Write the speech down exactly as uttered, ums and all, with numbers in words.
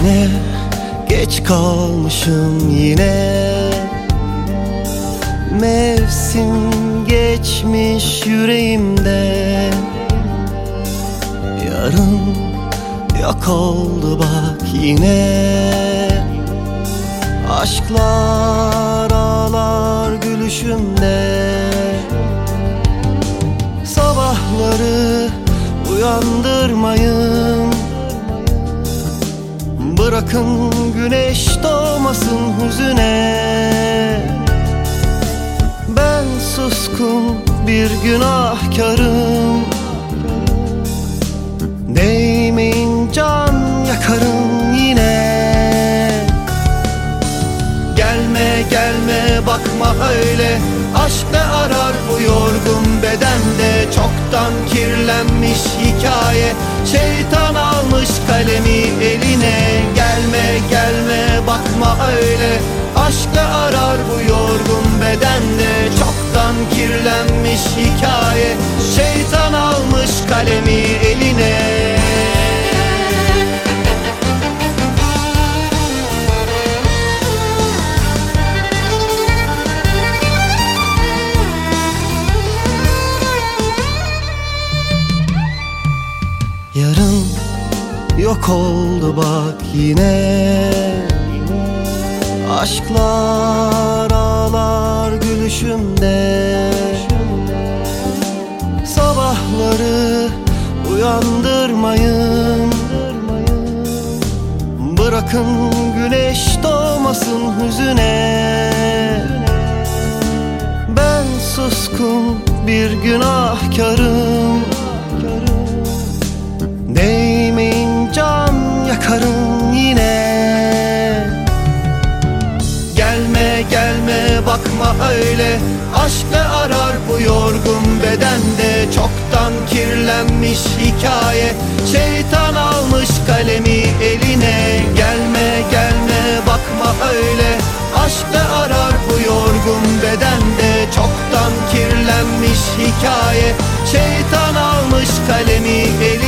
Gene geç kalmışım yine. Mevsim geçmiş yüreğimde. Yarın yok oldu bak yine. Aşklar ağlar gülüşümde. Sabahları uyandırmayın. Bırakın güneş doğmasın hüzüne. Ben suskun bir günahkarım. Değmeyin can yakarım yine. Gelme gelme bakma öyle. Aşk ne arar bu yorgun bedende? Çoktan kirlenmiş hikaye. Şeytan almış kalemi eline. Gelme gelme bakma öyle. Aşk ne arar bu yorgun bedende? Çoktan kirlenmiş hikaye. Şeytan almış kalemi eline. Yarın yok oldu bak yine. Aşklar ağlar gülüşümde. Sabahları uyandırmayın. Bırakın güneş doğmasın hüzüne. Ben suskun bir günahkarım. Değmeyin can yakarım yine. Gelme gelme bakma öyle. Aşk ne arar bu yorgun bedende? Çoktan kirlenmiş hikaye. Şeytan almış kalemi eline. Gelme gelme bakma öyle. Aşk ne arar bu yorgun bedende? Çoktan kirlenmiş hikaye. Şeytan almış kalemi eline.